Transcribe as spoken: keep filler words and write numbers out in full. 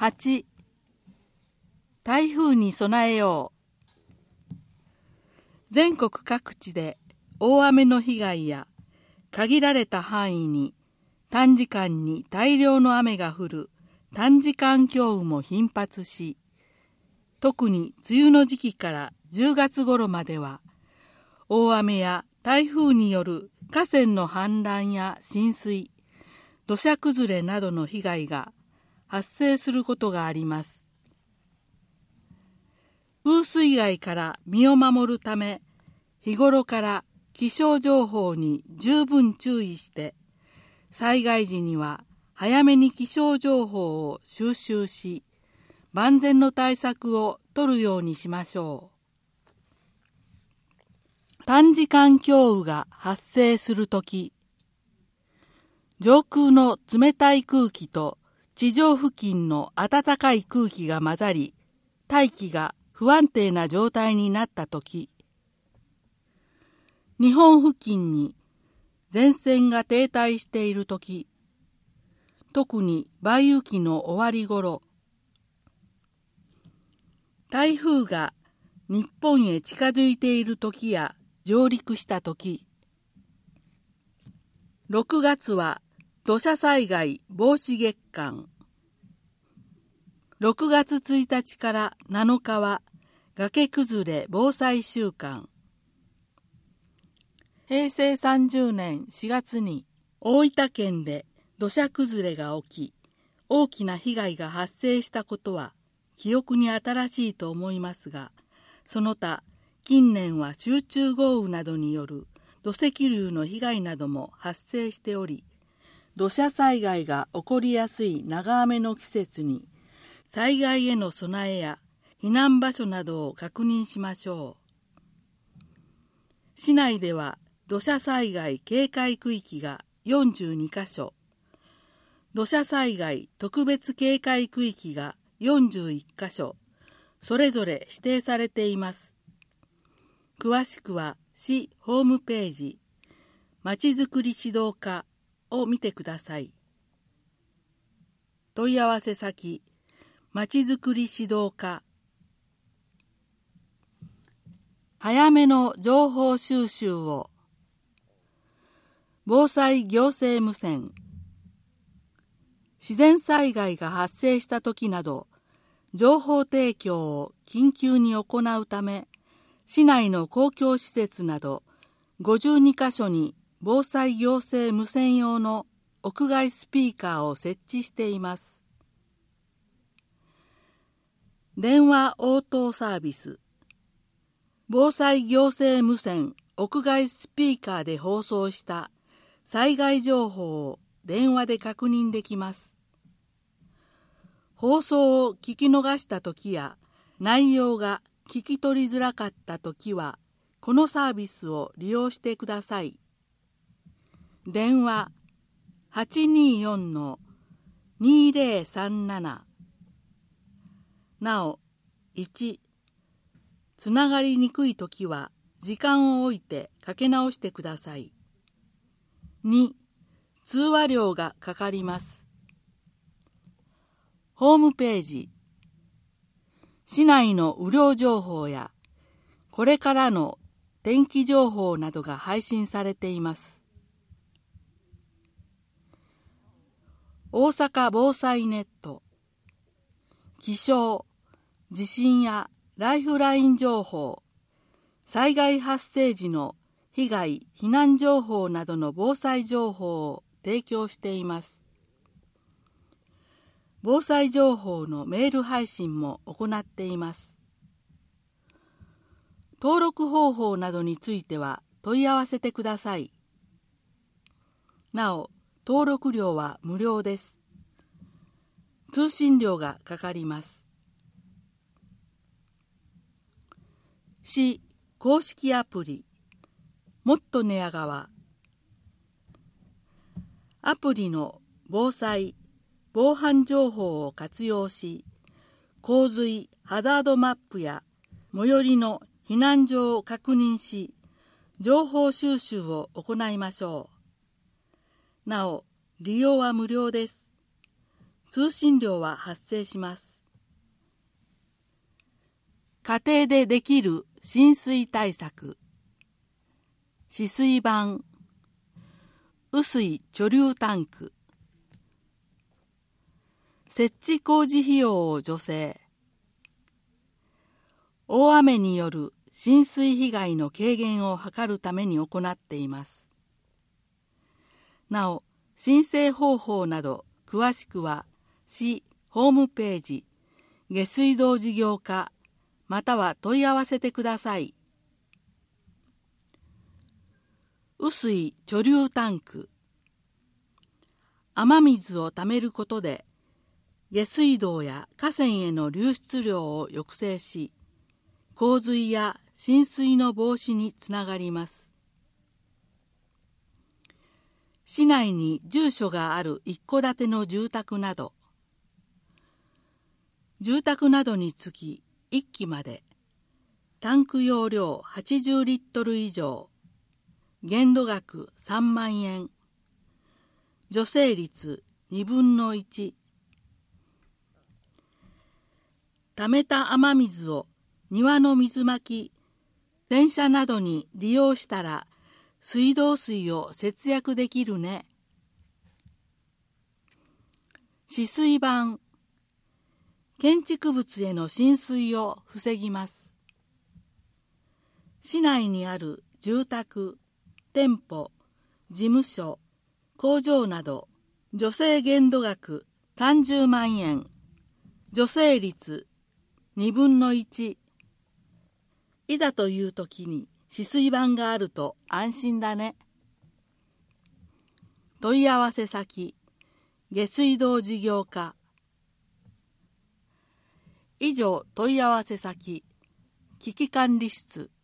はち、台風に備えよう。全国各地で大雨の被害や限られた範囲に短時間に大量の雨が降る短時間強雨も頻発し、特に梅雨の時期からじゅうがつ頃までは大雨や台風による河川の氾濫や浸水、土砂崩れなどの被害が発生することがあります。風水害から身を守るため、日頃から気象情報に十分注意して、災害時には早めに気象情報を収集し、万全の対策を取るようにしましょう。短時間強雨が発生するとき、上空の冷たい空気と地上付近の暖かい空気が混ざり、大気が不安定な状態になったとき、日本付近に前線が停滞しているとき、特に梅雨期の終わり頃、台風が日本へ近づいているときや上陸したとき、ろくがつは土砂災害防止月間、ろくがつついたちからなのかは崖崩れ防災週間、へいせいさんじゅうねんしがつに大分県で土砂崩れが起き、大きな被害が発生したことは記憶に新しいと思いますが、その他近年は集中豪雨などによる土石流の被害なども発生しており、土砂災害が起こりやすい長雨の季節に災害への備えや避難場所などを確認しましょう。市内では土砂災害警戒区域がよんじゅうにかしょ、土砂災害特別警戒区域がよんじゅういっかしょ、それぞれ指定されています。詳しくは市ホームページ、まちづくり指導課を見てください。問い合わせ先、まちづくり指導課。早めの情報収集を。防災行政無線。自然災害が発生した時など、情報提供を緊急に行うため、市内の公共施設などごじゅうにかしょに防災行政無線用の屋外スピーカーを設置しています。電話応答サービス。防災行政無線屋外スピーカーで放送した災害情報を電話で確認できます。放送を聞き逃したときや内容が聞き取りづらかったときは、このサービスを利用してください。電話 はちにーよんのにーぜろさんなな。なお、いち、つながりにくいときは時間を置いてかけ直してください。に、通話料がかかります。ホームページ。市内の雨量情報やこれからの天気情報などが配信されています。大阪防災ネット。気象、地震やライフライン情報、災害発生時の被害・避難情報などの防災情報を提供しています。防災情報のメール配信も行っています。登録方法などについては問い合わせてください。なお、登録料は無料です。通信料がかかります。市公式アプリ、もっと寝屋川。アプリの防災・防犯情報を活用し、洪水ハザードマップや最寄りの避難所を確認し、情報収集を行いましょう。なお、利用は無料です。 通信料は発生します。家庭でできる浸水対策。止水板、雨水貯留タンク、設置工事費用を助成。大雨による浸水被害の軽減を図るために行っています。なお、申請方法など詳しくは市ホームページ下水道事業課または問い合わせてください。雨水貯留タンク。雨水をためることで下水道や河川への流出量を抑制し、洪水や浸水の防止につながります。市内に住所がある一戸建ての住宅など、住宅などにつきいっきまで、タンク容量はちじゅうリットル以上、限度額さんまんえん、助成率にぶんのいち、ためた雨水を庭の水まき、洗車などに利用したら水道水を節約できるね。止水板。建築物への浸水を防ぎます。市内にある住宅、店舗、事務所、工場など助成限度額さんじゅうまんえん、助成率にぶんのいち。いざという時に止水板があると安心だね。問い合わせ先、下水道事業課。以上、問い合わせ先、危機管理室。